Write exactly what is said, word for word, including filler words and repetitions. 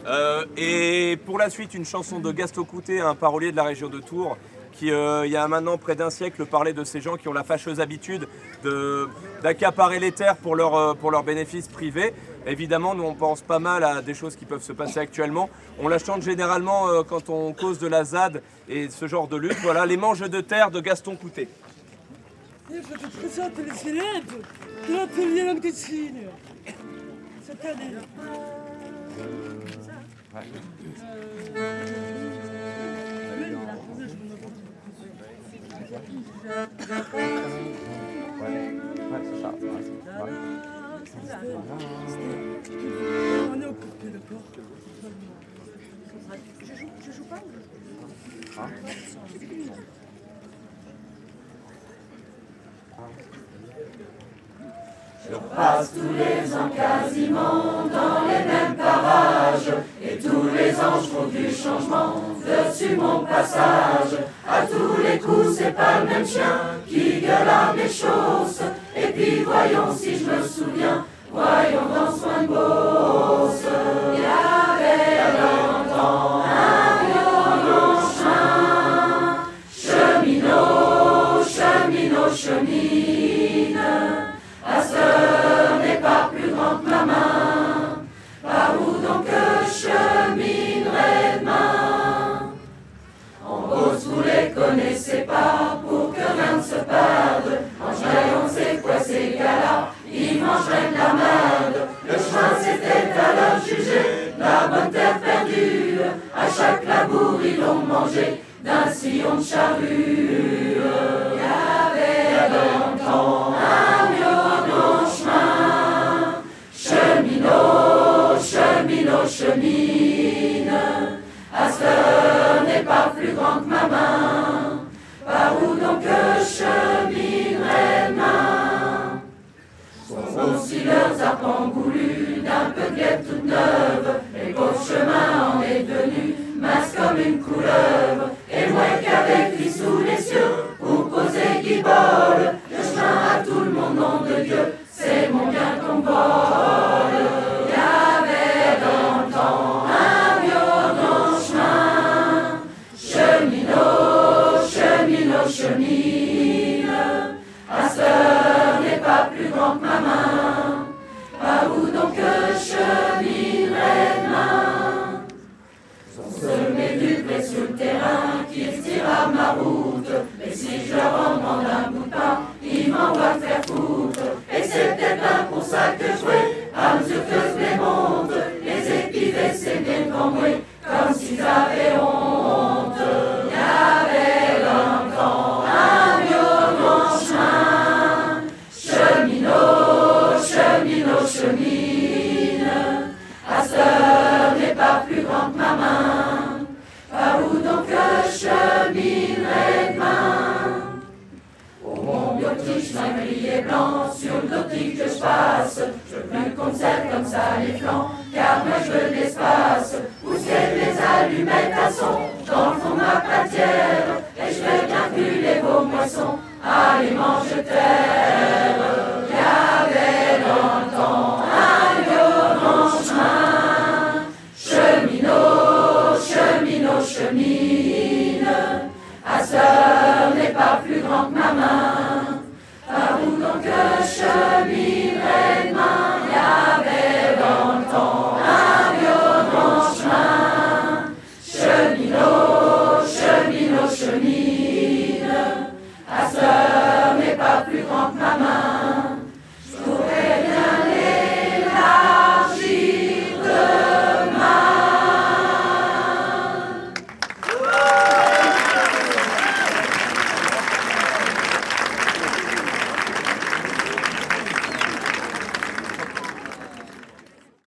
Euh, et pour la suite, une chanson de Gaston Coutet, un parolier de la région de Tours, qui, euh, il y a maintenant près d'un siècle, parlait de ces gens qui ont la fâcheuse habitude de, d'accaparer les terres pour leurs euh, pour leurs bénéfices privés. Évidemment, nous, on pense pas mal à des choses qui peuvent se passer actuellement. On la chante généralement euh, quand on cause de la Z A D et ce genre de lutte. Voilà, Les Manges de terre de Gaston Coutet. Je te présente les élèves de l'atelier langue des signes. Cette année. On est au côté, d'accord. Je joue, je joue pas ou je joue? Je passe tous les ans quasiment dans les mêmes parages, et tous les ans je trouve du changement dessus mon passage. À tous les coups c'est pas le même chien qui gueule à mes chausses. Et puis voyons si je me souviens, voyons dans soin de Beauce. Il y avait longtemps un violon chemin, cheminot, cheminot, chemine. À ce n'est pas plus grand que ma main, par où donc je cheminerai demain? En Beauce vous les connaissez pas, pour que rien ne se perde. En Jaillon c'est quoi ces gars-là, ils mangeraient de la merde. Le chemin c'était à leur juger, la bonne terre perdue. À chaque labour ils l'ont mangé d'un sillon de charrue. Il y avait longtemps un violon chemin, cheminot, cheminot, chemine. À ce n'est pas plus grand que ma main, par où donc je cheminerai demain? Sont aussi leurs arpents goulus d'un peu de guêpe toute neuve. Et pauvre chemin en est devenu mince comme une couleuvre. Et moi qu'avec lui sous les cieux, pour poser guibole, le chemin à tout le monde, nom de Dieu, c'est mon bien qu'on vole. Il y avait dans le temps un violon chemin, cheminot, cheminot, chemine. À ce n'est pas plus grand que ma main, par où donc je cheminerai demain? Son seul méduc est sur le terrain qui tira ma route. Et si je leur en demande un bout de pain, ils m'envoient faire foutre. Et c'est peut-être bien pour ça que je vais, à mesure que je les monte, les épivés c'est bien devant moi, comme s'ils avaient honte. Il y avait longtemps un violon chemin, cheminot, cheminot, chemine. À ce n'est pas plus grand que ma main, par où donc je cheminerai demain? Oh mon vieux petit chemin gris et blanc, sur le dotique que je passe, je veux plus qu'on me serre comme ça les flancs, car moi je veux de l'espace. Où c'est les allumettes à son, dans le fond de ma pâtière, et je vais bien brûler vos moissons, allez mange terre.